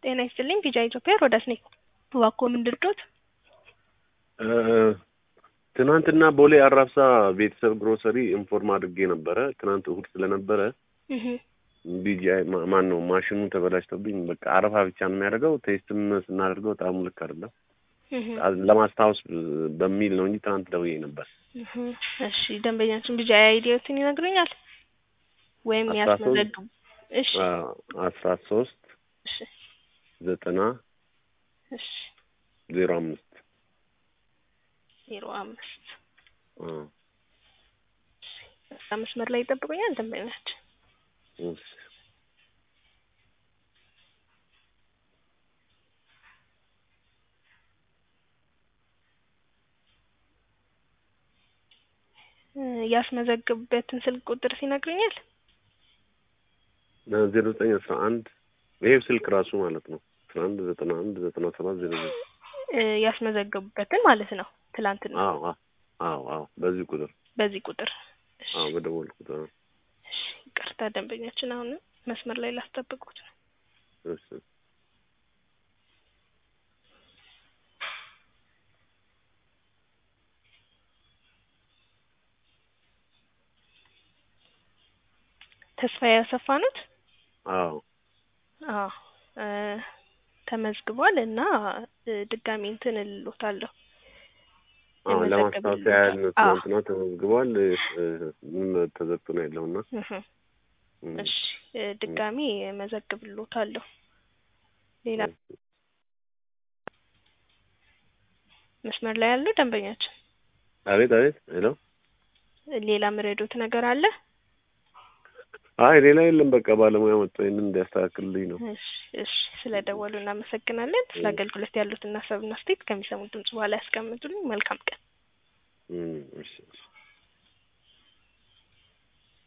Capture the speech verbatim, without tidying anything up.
ጤና ይስጥልኝ ቢጃ ኢትዮጵያ ሮዳስ ነኝ። እባክዎ ምንድን ልርዶት? ትናንትና ቦሌ አራብሳ ቤተሰብ ግሮሰሪ ኢንፎርም አድርጌ ነበረ። ትናንት እሁድ ስለነበረ እህ ቢጂአይ ማን ነው ማሽኑ ተበላሽቶብኝ በቃ አረፋ ብቻ ነው የሚያደርገው። ቴስትም ስናደርገው ጣሙ ልክ አይደለም። እህ ለማስታወስ በሚል ነው እንጂ ትናንት ደውዬ ነበር። እህ እሺ ደንበኛችን ቢጂአይ አይዲዎትን ይነግሩኛል ወይም ያስመዘግቡ? እሺ አስራ ሶስት እሺ ዘጠና እሺ ዜሮ አምስት ዜሮ አምስት አ መስመር ላይ ይጠብቁኛል ደንበኛችን። እሺ ያስመዘግቡበትን ስልክ ቁጥር ሲነግሩኛል? ዜሮ ዘጠኝ አስራ አንድ ይሄ ስልክ ራሱ ማለት ነው አስራ አንድ ዘጠና አንድ ዘጠና ሰባት ዜሮ ዜሮ ያስመዘግቡበትን ማለት ነው። ትላንት ነው። አዎ አዎ አዎ በዚህ ቁጥር በዚህ ቁጥር እሺ አዎ በደወል ቁጥር እሺ ይቅርታ ደንበኛችን አሁን መስመር ላይ ላስጠብቁት ነው። እሺ ተስፋዬ አሰፋኑት? አዎ አዎ ተመዝግቧል እና ድጋሚ እንትን እልሎታለሁ። አዎ ለማስታወስ ያህል ትናንትና ተመዝግቧል። ምን ተዘግቶ ነው ያለውና እሺ ድጋሚ መዘግብልዎታለሁ። ሌላ መስመር ላይ ያለው ደንበኛችን? አቤት አቤት ሄሎ ሌላ ምረዶት ነገር አለ? አይ ሌላ የለም። በቃ ባለሙያ መጥቶ ይሄንን እንዲያስተካክልልኝ ነው። እሺ እሺ ስለደወሉ እናመሰግናለን። ስለ አገልግሎት ያሉትን ሀሳብና አስተያየት ከሚሰሙት ድምጽ በኋላ ያስቀምጡልኝ። መልካም ቀን። እም እሺ